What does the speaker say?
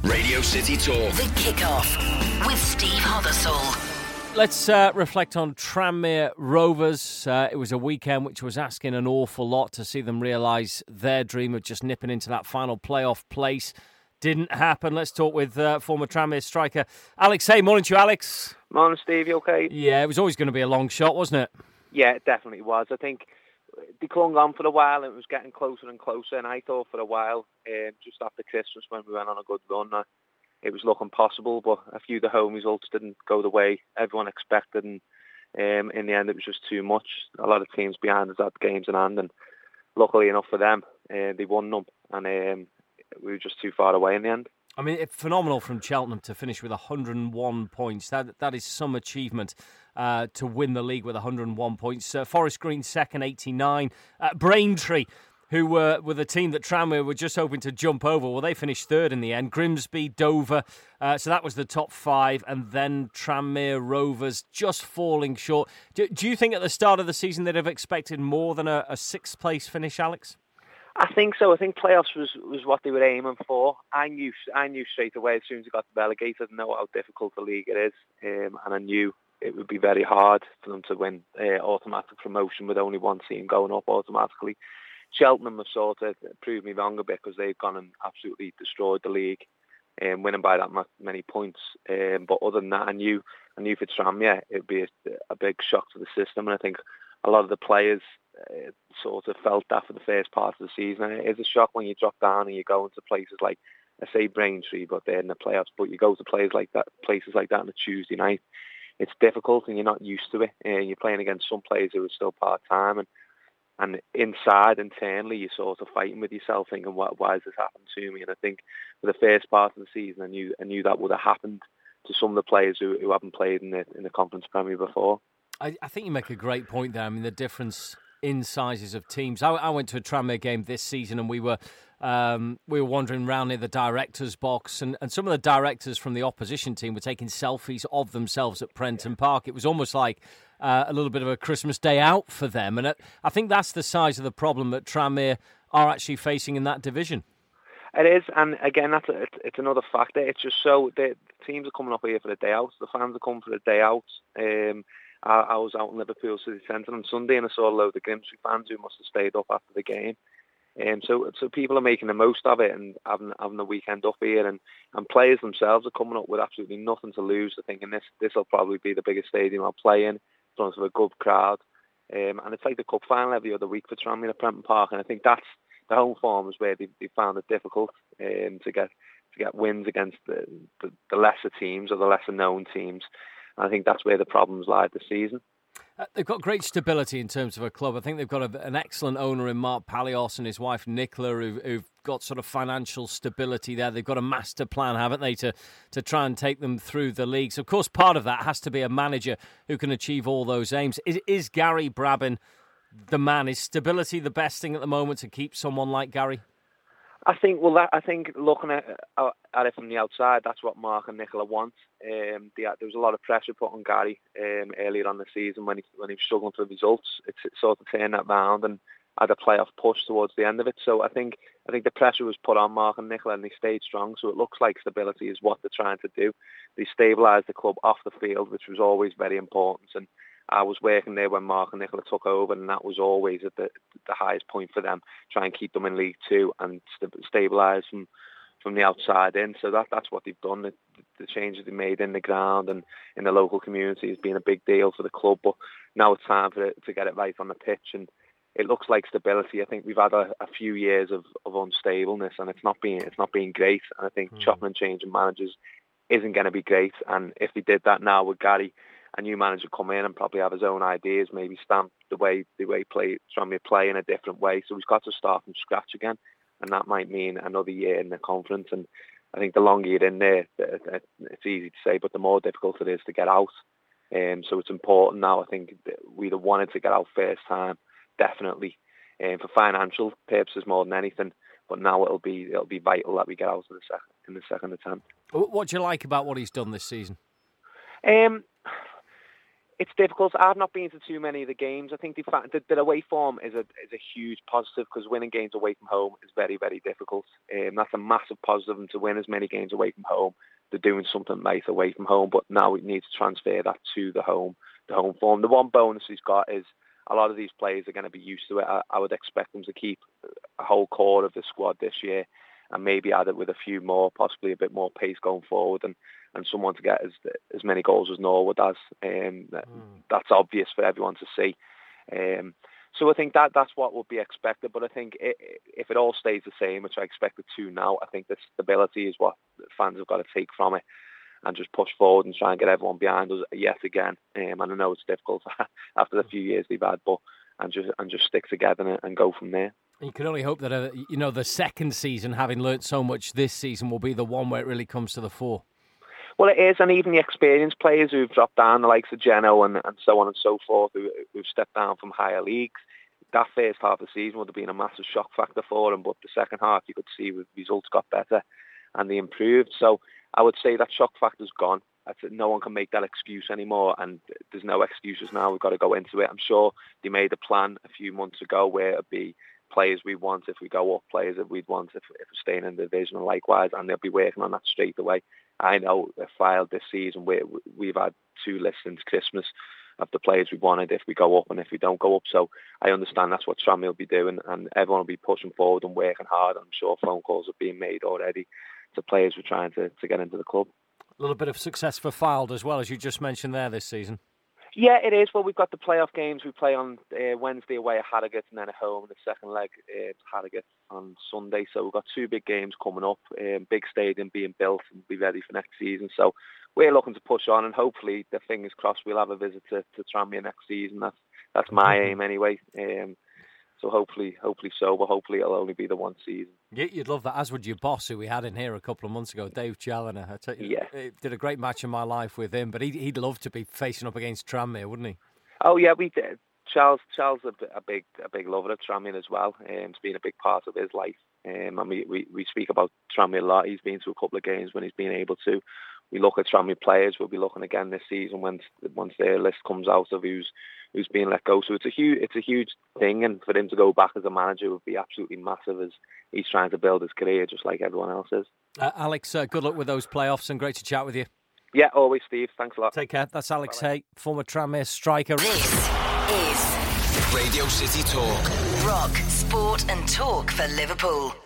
Radio City Talk. The Kickoff with Steve Hothersall. Let's reflect on Tranmere Rovers. It was a weekend which was asking an awful lot to see them realise their dream of just nipping into that final playoff place. Didn't happen. Let's talk with former Tranmere striker Alex Hay. Morning to you, Alex. Morning, Steve. You okay? Yeah, it was always going to be a long shot, wasn't it? Yeah, it definitely was. I think they clung on for a while and it was getting closer and closer. And I thought for a while, just after Christmas when we went on a good run, it was looking possible. But a few of the home results didn't go the way everyone expected. And in the end, it was just too much. A lot of teams behind us had games in hand. And luckily enough for them, they won them. And we were just too far away in the end. I mean, it's phenomenal from Cheltenham to finish with 101 points. That is some achievement to win the league with 101 points. Forest Green second, 89. Braintree, who were the team that Tranmere were just hoping to jump over, well, they finished third in the end. Grimsby, Dover, so that was the top five. And then Tranmere Rovers just falling short. Do you think at the start of the season they'd have expected more than a sixth place finish, Alex? I think so. I think playoffs was what they were aiming for. I knew straight away as soon as they got relegated, I know how difficult the league it is, and I knew it would be very hard for them to win automatic promotion with only one team going up automatically. Cheltenham have sort of proved me wrong a bit because they've gone and absolutely destroyed the league, winning by that many points. But other than that, I knew for Tranmere it would be a big shock to the system, and I think a lot of the players sort of felt that for the first part of the season. And it is a shock when you drop down and you go into places like, I say Braintree, but they're in the playoffs. But you go to places like that on a Tuesday night. It's difficult and you're not used to it. And you're playing against some players who are still part-time. And internally, you're sort of fighting with yourself thinking, why has this happened to me? And I think for the first part of the season, I knew that would have happened to some of the players who haven't played in the Conference Premier before. I think you make a great point there. I mean, the difference in sizes of teams. I went to a Tranmere game this season and we were wandering around near the director's box and some of the directors from the opposition team were taking selfies of themselves at Prenton Park. It was almost like a little bit of a Christmas day out for them. And I think that's the size of the problem that Tranmere are actually facing in that division. It is, and again, it's another factor. It's just so the teams are coming up here for the day out. The fans are coming for the day out. I was out in Liverpool City Centre on Sunday and I saw a load of Grimsby fans who must have stayed up after the game. So people are making the most of it and having the weekend up here, and players themselves are coming up with absolutely nothing to lose. They're thinking this will probably be the biggest stadium I'll play in front of a good crowd. And it's like the cup final every other week for Tranmere at Prenton Park, and I think that's the home form is where they found it difficult to get wins against the lesser teams or the lesser known teams. I think that's where the problems lie this season. They've got great stability in terms of a club. I think they've got an excellent owner in Mark Palios and his wife Nicola who've got sort of financial stability there. They've got a master plan, haven't they, to try and take them through the leagues. Of course, part of that has to be a manager who can achieve all those aims. Is Gary Brabin the man? Is stability the best thing at the moment to keep someone like Gary? I think looking at it from the outside, that's what Mark and Nicola want. There was a lot of pressure put on Gary earlier on the season when he was struggling for results. It's sort of turned that round and had a playoff push towards the end of it. So I think the pressure was put on Mark and Nicola and they stayed strong. So it looks like stability is what they're trying to do. They stabilised the club off the field, which was always very important. And I was working there when Mark and Nicola took over, and that was always at the highest point for them. Try and keep them in League Two and stabilise them from the outside in. So that's what they've done. The changes they made in the ground and in the local community has been a big deal for the club. But now it's time for it to get it right on the pitch, and it looks like stability. I think we've had a few years of unstableness, and it's not been great. And I think chopping and changing managers isn't going to be great. And if they did that now with Gary, a new manager come in and probably have his own ideas, maybe stamp the way Tranmere play in a different way. So he's got to start from scratch again, and that might mean another year in the conference. And I think the longer you're in there, it's easy to say, but the more difficult it is to get out. So it's important now. I think we'd have wanted to get out first time, definitely, for financial purposes more than anything. But now it'll be vital that we get out in the second attempt. What do you like about what he's done this season? It's difficult. I've not been to too many of the games. I think the away form is a huge positive, because winning games away from home is very, very difficult. That's a massive positive, and to win as many games away from home, they're doing something nice away from home. But now we need to transfer that to the home form. The one bonus he's got is a lot of these players are going to be used to it. I would expect them to keep a whole core of the squad this year, and maybe add it with a few more, possibly a bit more pace going forward, and someone to get as many goals as Norwood has. That's obvious for everyone to see. So I think that's what would be expected. But I think if it all stays the same, which I expect it to now, I think the stability is what fans have got to take from it, and just push forward and try and get everyone behind us yet again. And I know it's difficult after the few years they've had, but and just stick together and go from there. You can only hope that the second season, having learnt so much this season, will be the one where it really comes to the fore. Well, it is, and even the experienced players who've dropped down, the likes of Geno and so on and so forth, who've stepped down from higher leagues, that first half of the season would have been a massive shock factor for them, but the second half you could see the results got better and they improved. So I would say that shock factor's gone. No one can make that excuse anymore, and there's no excuses now. We've got to go into it. I'm sure they made a plan a few months ago where it'd be players we want if we go up, players that we'd want if we're staying in the division, and likewise, and they'll be working on that straight away. I know a file this season where we've had 2 lists since Christmas of the players we wanted if we go up and if we don't go up. So I understand that's what Tranmere will be doing, and everyone will be pushing forward and working hard. I'm sure phone calls are being made already to players who are trying to get into the club. A little bit of success for Fylde as well, as you just mentioned there this season. Yeah, it is. Well, we've got the playoff games. We play on Wednesday away at Harrogate, and then at home in the second leg at Harrogate on Sunday. So we've got 2 big games coming up. Big stadium being built and be ready for next season. So we're looking to push on, and hopefully, the fingers crossed, we'll have a visit to Tranmere next season. That's my aim anyway. So hopefully so, but hopefully it'll only be the one season. Yeah, you'd love that, as would your boss, who we had in here a couple of months ago, Dave Challoner. I tell you, yeah. Did a great match in my life with him, but he'd love to be facing up against Tranmere, wouldn't he? Oh yeah, we did. Charles a big lover of Tranmere as well. It's been a big part of his life. And we speak about Tranmere a lot. He's been to a couple of games when he's been able to. We look at Tranmere players. We'll be looking again this season once their list comes out of who's being let go. So it's a huge thing, and for him to go back as a manager would be absolutely massive, as he's trying to build his career just like everyone else is. Alex, good luck with those playoffs, and great to chat with you. Yeah, always, Steve. Thanks a lot. Take care. That's Alex Hay, former Tranmere striker. This is Radio City Talk. Rock, sport and talk for Liverpool.